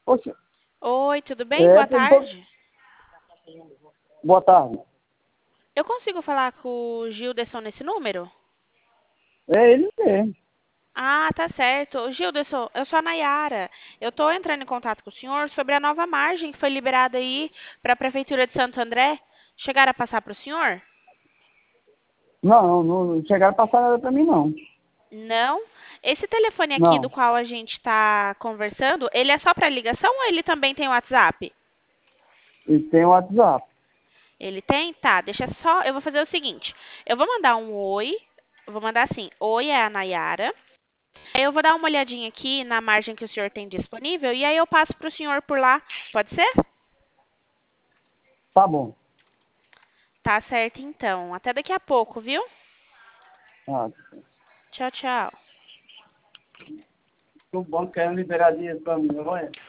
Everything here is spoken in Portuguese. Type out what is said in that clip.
Oxe, Oi, tudo bem? Boa tarde. boa tarde. Eu consigo falar com o Gilderson nesse número? É ele mesmo. Ah, tá certo. Gilderson, eu sou a Nayara. Eu tô entrando em contato com o senhor sobre a nova margem que foi liberada aí para a Prefeitura de Santo André. Chegaram a passar para o senhor? Não chegaram a passar nada pra mim, não. Não? Esse telefone aqui do Não. qual a gente está conversando, ele é só para ligação ou ele também tem WhatsApp? E tem o WhatsApp. Ele tem? Tá, deixa só. Eu vou fazer o seguinte: eu vou mandar um oi. Eu vou mandar assim: oi, é a Nayara. Aí eu vou dar uma olhadinha aqui na margem que o senhor tem disponível e aí eu passo para o senhor por lá. Pode ser? Tá bom. Tá certo, então. Até daqui a pouco, viu? Ah, Tchau, tchau. o banco quer liberar dinheiro pra mim, olha.